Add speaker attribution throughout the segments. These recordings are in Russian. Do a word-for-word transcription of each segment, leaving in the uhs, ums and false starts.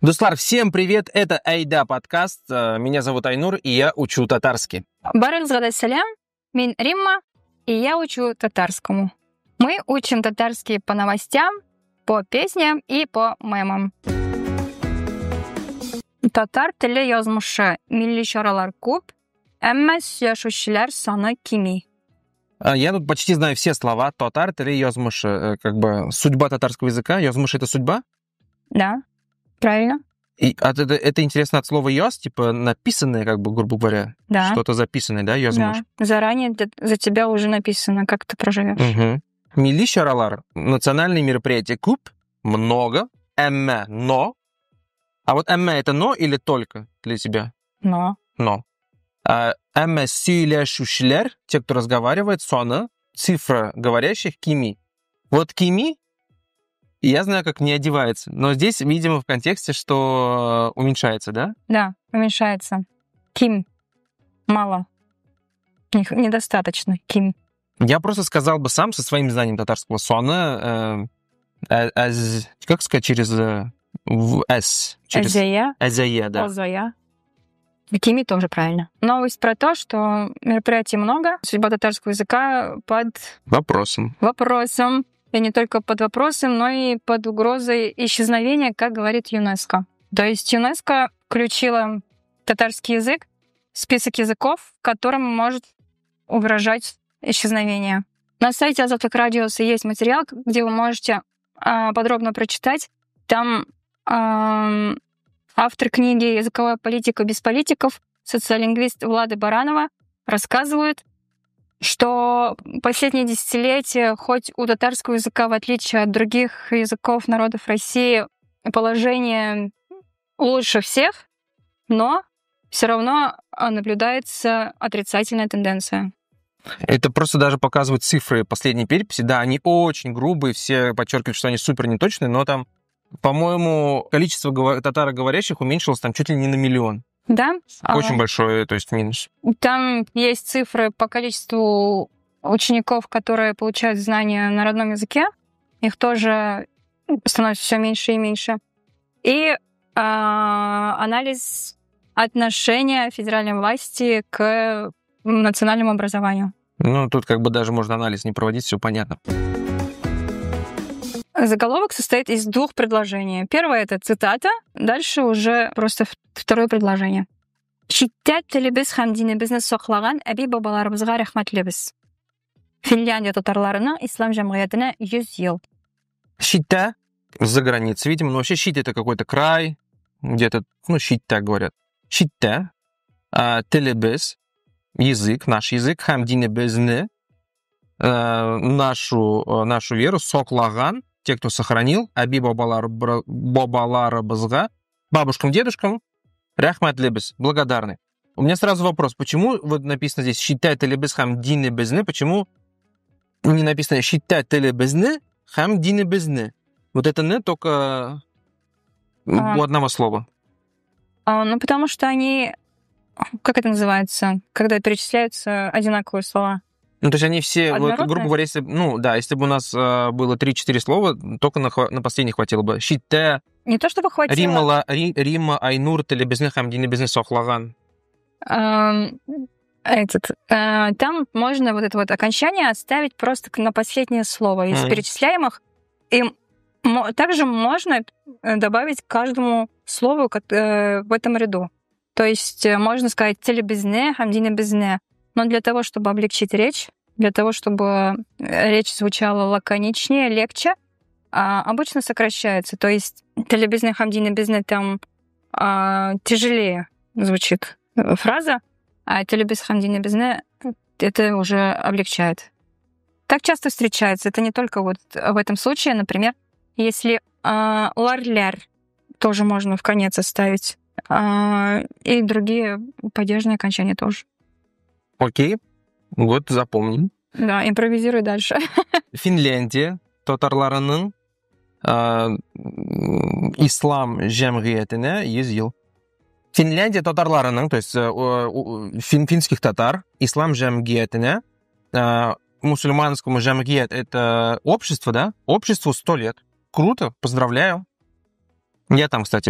Speaker 1: Дуслар, всем привет! Это Айда подкаст. Меня зовут Айнур, и я учу татарский.
Speaker 2: Барыңызға салям, мен Римма, и я учу татарскому. Мы учим татарский по новостям, по песням и по мемам. Татар теле язмышы милли чаралар күп, әмма сөйләшүчеләр саны кими.
Speaker 1: Я тут почти знаю все слова. Татар теле язмышы, как бы судьба татарского языка. Язмышы — это судьба?
Speaker 2: Да, правильно.
Speaker 1: И это, это интересно от слова «яз», типа написанное, как бы, грубо говоря.
Speaker 2: Да.
Speaker 1: Что-то записанное, да, язмыш?
Speaker 2: Да, заранее за тебя уже написано, как ты проживешь.
Speaker 1: Угу. Милли чаралар, национальные мероприятия, куп, много, эмме, но. А вот эмме — это но или только для тебя?
Speaker 2: Но.
Speaker 1: Но. А эмме сөйләшүчеләр, те, кто разговаривает, саны, цифра говорящих, кими. Вот кими, я знаю, как не одевается, но здесь, видимо, в контексте, что уменьшается, да?
Speaker 2: Да, уменьшается. Ким. Мало. Недостаточно. Ким.
Speaker 1: Я просто сказал бы сам со своим знанием татарского сона, э, э, э, как сказать, через э, в «с». Через...
Speaker 2: Азия.
Speaker 1: Азия, да.
Speaker 2: Азия. Кими тоже правильно. Новость про то, что мероприятий много, судьба татарского языка под
Speaker 1: Вопросом.
Speaker 2: вопросом. И не только под вопросом, но и под угрозой исчезновения, как говорит ЮНЕСКО. То есть ЮНЕСКО включила татарский язык в список языков, которым может угрожать исчезновение. На сайте Азаттык Радиоса есть материал, где вы можете э, подробно прочитать. Там э, автор книги «Языковая политика без политиков», социолингвист Влада Баранова, рассказывает, что последние десятилетия, хоть у татарского языка, в отличие от других языков народов России, положение лучше всех, но все равно наблюдается отрицательная тенденция.
Speaker 1: Это просто даже показывают цифры последней переписи. Да, они очень грубые, все подчеркивают, что они супер неточные, но там, по-моему, количество татароговорящих уменьшилось там чуть ли не на миллион.
Speaker 2: Да.
Speaker 1: Очень
Speaker 2: а,
Speaker 1: большой, то есть минус.
Speaker 2: Там есть цифры по количеству учеников, которые получают знания на родном языке. Их тоже становится все меньше и меньше. И а, анализ отношения федеральной власти к национальному образованию.
Speaker 1: Ну, тут как бы даже можно анализ не проводить, все понятно.
Speaker 2: Заголовок состоит из двух предложений. Первое — это цитата, дальше уже просто второе предложение. Читтә телебез һәм динебезне саклаган әби бабаларыбызга рәхмәтлебез. Финляндия татарларының ислам җәмгыятенә йөз ел.
Speaker 1: Щита за границей, видимо, но вообще щит — это какой-то край, где-то, ну, щита говорят. Щита, а, телебез, язык, наш язык, һәм динебезне, а, нашу, нашу веру, соклаган, те, кто сохранил, аби бабаларыбызга, бабушкам, дедушкам, рахматлебез, благодарны. У меня сразу вопрос, почему вот написано здесь «считай телебез хам дины безне», почему не написано «считай телебезне хам дины безне»? Вот это «не» только а, у одного слова.
Speaker 2: А, ну, потому что они, как это называется, когда перечисляются одинаковые слова?
Speaker 1: Ну, то есть они все, вот, грубо говоря, если, ну, да, если бы у нас а, было три-четыре слова, только на, на последний хватило бы. «Считай». Не
Speaker 2: то чтобы хватило.
Speaker 1: Римма, Римма Айнур телебезне хам дины безне сохлаган.
Speaker 2: Этот, э, там можно вот это вот окончание оставить просто на последнее слово из mm. перечисляемых. И м- также можно добавить к каждому слову как, э, в этом ряду. То есть э, можно сказать телебезне, хамдине безне. Но для того, чтобы облегчить речь, для того, чтобы речь звучала лаконичнее, легче, э, обычно сокращается. То есть телебезне, хамдине безне там э, тяжелее звучит фраза, а телебез хамдине безне это уже облегчает. Так часто встречается. Это не только вот в этом случае. Например, если э, лар-ляр тоже можно в конец оставить. Э, и другие падежные окончания тоже.
Speaker 1: Окей. Вот запомним.
Speaker 2: Да, импровизируй дальше.
Speaker 1: Финляндия татарларының э, ислам җәмгыятенә йөз ел. Финляндия татарларының, то есть фин, финских татар, ислам җәмгыятенә, мусульманскому җәмгыят — это общество, да? Обществу сто лет. Круто, поздравляю. Я там, кстати, был.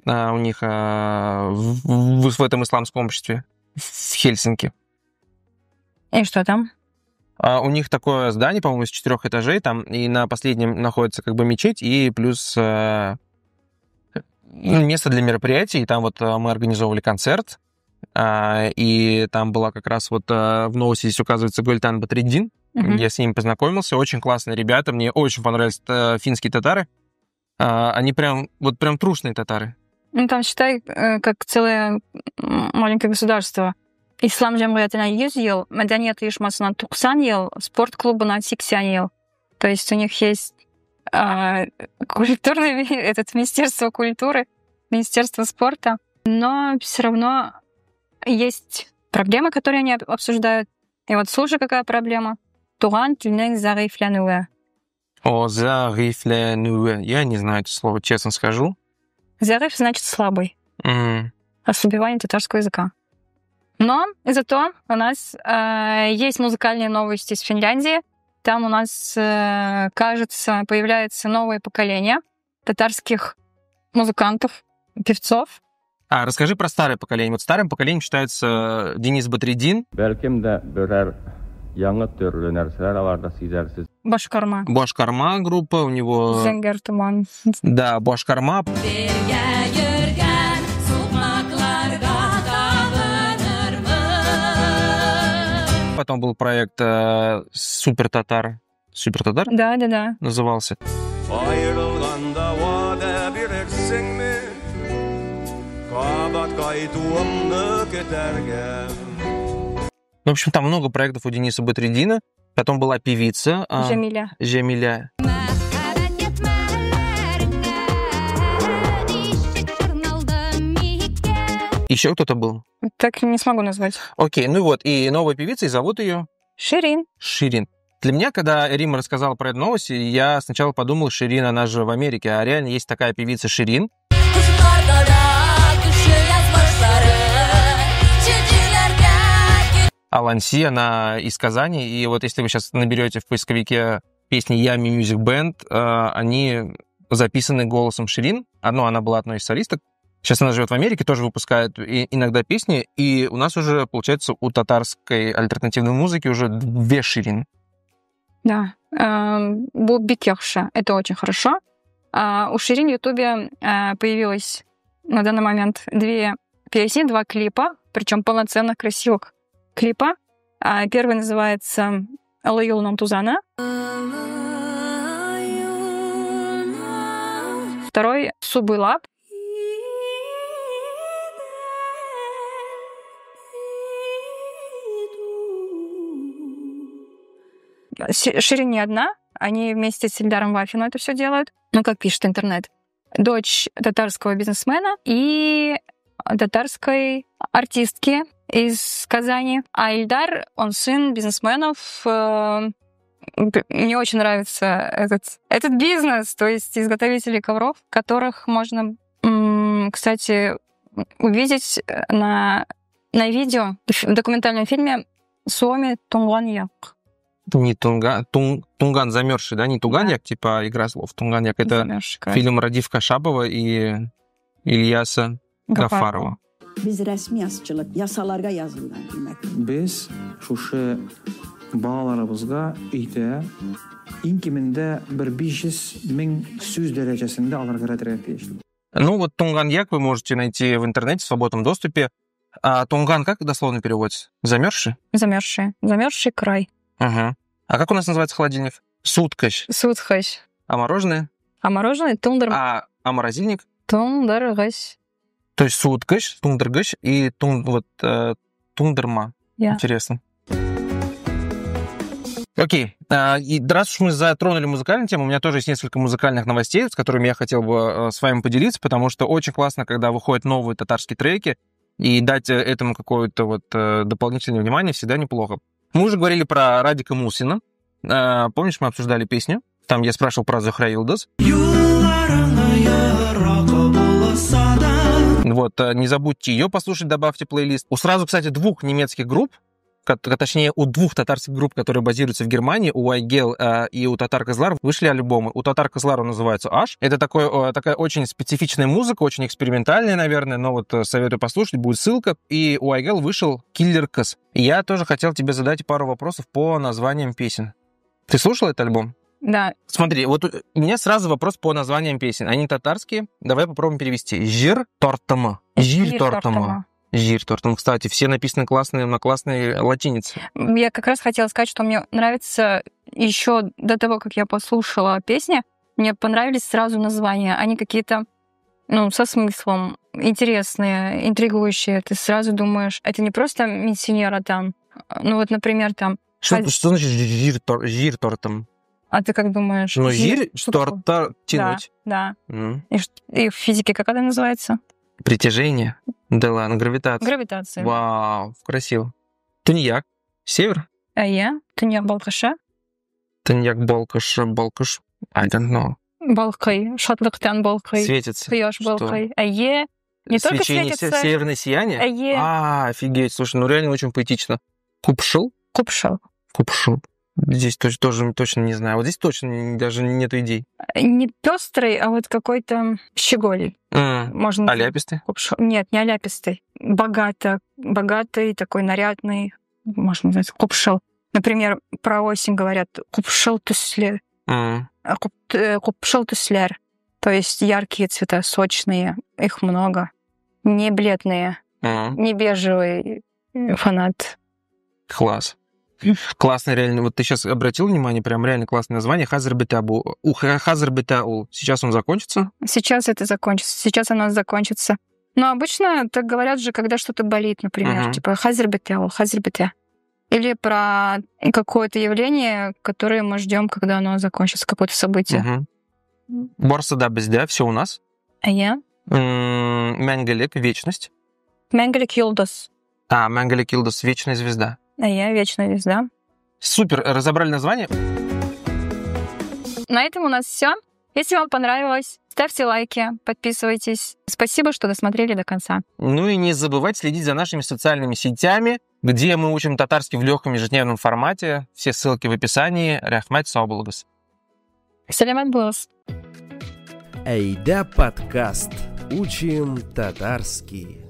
Speaker 1: а, у них а, в, в, в этом исламском обществе в Хельсинки.
Speaker 2: И что там?
Speaker 1: А, у них такое здание, по-моему, из четырех этажей, там, и на последнем находится как бы мечеть, и плюс а, место для мероприятий. И там вот а, мы организовывали концерт, а, и там была как раз вот а, в новости здесь указывается Гультан Батриддин. Uh-huh. Я с ними познакомился, очень классные ребята, мне очень понравились а, финские татары. А, они прям, вот прям трушные татары.
Speaker 2: Ну, там, считай, как целое маленькое государство. Ислам Джамриятина yüz yıl, Medeniyet Uyuşması'na doksan yıl, спорт клубuna seksen yıl. То есть у них есть а, культурное, этот, Министерство культуры, Министерство спорта, но все равно есть проблемы, которые они обсуждают. И вот слушай, какая проблема. Туган тюнен зарифлянуэ.
Speaker 1: О, зарифлянуэ. Я не знаю это слово, честно скажу.
Speaker 2: Зариф значит слабый.
Speaker 1: Mm.
Speaker 2: Ослабевание татарского языка. Но зато у нас э, есть музыкальные новости из Финляндии. Там у нас, э, кажется, появляется новое поколение татарских музыкантов, певцов.
Speaker 1: А, расскажи про старое поколение. Вот старым поколением считается Денис Батриддин.
Speaker 2: Башкарма.
Speaker 1: Башкарма группа, у него...
Speaker 2: Зенгер Туман.
Speaker 1: Да, Башкарма. Потом был проект э, Супер Татар. Супер Татар?
Speaker 2: Да, да, да.
Speaker 1: Назывался. В общем, там много проектов у Дениса Батриддина. Потом была певица.
Speaker 2: Жамиля.
Speaker 1: Жамиля. Еще кто-то был?
Speaker 2: Так не смогу назвать.
Speaker 1: Окей, ну вот, и новая певица, и зовут ее?
Speaker 2: Ширин.
Speaker 1: Ширин. Для меня, когда Рима рассказала про эту новость, я сначала подумал, Ширин, она же в Америке, а реально есть такая певица Ширин. Аланси, она из Казани, и вот если вы сейчас наберете в поисковике песни Ями Music Band, они записаны голосом Ширин. Одно, она была одной из солисток. Сейчас она живет в Америке, тоже выпускает иногда песни, и у нас уже, получается, у татарской альтернативной музыки уже две Ширин.
Speaker 2: Да, Бубикехша, это очень хорошо. У Ширин в Ютубе появилось на данный момент две песни, два клипа, причем полноценных, красивых клипа. Первый называется «Алаюл нам Тузана». Второй «Субылап». Ширин не одна, они вместе с Ильдаром Вафиным это все делают. Ну, как пишет интернет. Дочь татарского бизнесмена и татарской артистки из Казани. А Ильдар, он сын бизнесменов. Мне очень нравится этот, этот бизнес, то есть изготовители ковров, которых можно, кстати, увидеть на, на видео в документальном фильме «Суоми Тунган-як».
Speaker 1: Не Тунган, Тун, Тунган замерзший, да? Не Тунган-як, да. Типа игра слов. Тунган-як — это замерзший, фильм Радиф Кашабова и Ильяса Гафарова.
Speaker 3: Biz resmi yazıcılık, yasalarga yazılgan demek.
Speaker 4: Biz şuşu bağlarımızga ite in kiminde bir beş yüz bin söz derecesinde alırga ретретейшн.
Speaker 1: Ну вот Тунган-як вы можете найти в интернете в свободном доступе. А Тунган как дословно переводится? Замерзший?
Speaker 2: Замерзший. Замерзший край.
Speaker 1: Ага. А как у нас называется холодильник? Суткаш.
Speaker 2: Суткаш.
Speaker 1: А мороженое?
Speaker 2: А мороженое тундр.
Speaker 1: А, а морозильник?
Speaker 2: Тундергаш.
Speaker 1: То есть суткаш, тундергаш и тун, вот, э, тундерма.
Speaker 2: Yeah.
Speaker 1: Интересно. Окей. А, и раз уж мы затронули музыкальную тему, у меня тоже есть несколько музыкальных новостей, с которыми я хотел бы с вами поделиться, потому что очень классно, когда выходят новые татарские треки, и дать этому какое-то вот дополнительное внимание всегда неплохо. Мы уже говорили про Радика Мусина. А, помнишь, мы обсуждали песню? Там я спрашивал про Зухра Йылдыз. Вот, не забудьте ее послушать, добавьте плейлист. У сразу, кстати, двух немецких групп точнее, у двух татарских групп, которые базируются в Германии, у Айгел э, и у Татар Кызлар, вышли альбомы. У Татар Кызлар он называется «Аш». Это такой, э, такая очень специфичная музыка, очень экспериментальная, наверное, но вот э, советую послушать, будет ссылка. И у Айгел вышел «Киллер Кыз». Я тоже хотел тебе задать пару вопросов по названиям песен. Ты слушал этот альбом?
Speaker 2: Да.
Speaker 1: Смотри, вот у меня сразу вопрос по названиям песен. Они татарские. Давай попробуем перевести. «Жир тортама». «Жир тортама». «Жир тортама». Кстати, все написаны классные, на классной латинице.
Speaker 2: Я как раз хотела сказать, что мне нравится еще до того, как я послушала песни, мне понравились сразу названия. Они какие-то, ну, со смыслом, интересные, интригующие. Ты сразу думаешь, это не просто миссионера там. Ну вот, например, там...
Speaker 1: Что, а... что значит «жир, тор, жир тортам»?
Speaker 2: А ты как думаешь?
Speaker 1: Ну, жир, что тор, тянуть.
Speaker 2: Да, да.
Speaker 1: Mm.
Speaker 2: И, и в физике как это называется?
Speaker 1: Притяжение. Да ладно, гравитация.
Speaker 2: Гравитация.
Speaker 1: Вау, красиво. Туньяк. Север?
Speaker 2: А я? Туньяк Балкаша?
Speaker 1: Туньяк Балкаш, Балкаш. I don't know.
Speaker 2: Балкай. Шатлыктан Балкай.
Speaker 1: Светится.
Speaker 2: Пьёшь Балкай. А е? Не только светится.
Speaker 1: Северное сияние?
Speaker 2: А е?
Speaker 1: А, офигеть. Слушай, ну реально очень поэтично. Купшил?
Speaker 2: Купшил.
Speaker 1: Купшил. Здесь тоже, тоже точно не знаю. Вот здесь точно даже нету идей.
Speaker 2: Не пестрый, а вот какой-то щеголь.
Speaker 1: Mm.
Speaker 2: Можно...
Speaker 1: Аляпистый?
Speaker 2: Купшил. Нет, не аляпистый. Богато. Богатый, такой нарядный. Можно назвать купшил. Например, про осень говорят купшил туслер.
Speaker 1: Mm.
Speaker 2: Купшил туслер. То есть яркие цвета, сочные. Их много. Не бледные.
Speaker 1: Mm.
Speaker 2: Не бежевый фанат.
Speaker 1: Класс. Классно, реально. Вот ты сейчас обратил внимание, прям реально классное название. Хазар Бетабу. У Хазар Бетаул. Сейчас он закончится?
Speaker 2: Сейчас это закончится. Сейчас оно закончится. Но обычно так говорят же, когда что-то болит, например. Uh-huh. Типа Хазар Бетаул, Хазар Бете. Или про какое-то явление, которое мы ждем, когда оно закончится, какое-то событие.
Speaker 1: Uh-huh. Борса да без да, все у нас.
Speaker 2: А я?
Speaker 1: Менгалик, вечность.
Speaker 2: Менгалик Юлдас.
Speaker 1: А, Менгалик Юлдас, вечная звезда.
Speaker 2: А я вечная звезда.
Speaker 1: Супер, разобрали название.
Speaker 2: На этом у нас все. Если вам понравилось, ставьте лайки, подписывайтесь. Спасибо, что досмотрели до конца.
Speaker 1: Ну и не забывайте следить за нашими социальными сетями, где мы учим татарский в легком ежедневном формате. Все ссылки в описании. Рахмат Саубулгас.
Speaker 2: Салямат Булас.
Speaker 5: Эйда подкаст. Учим татарский.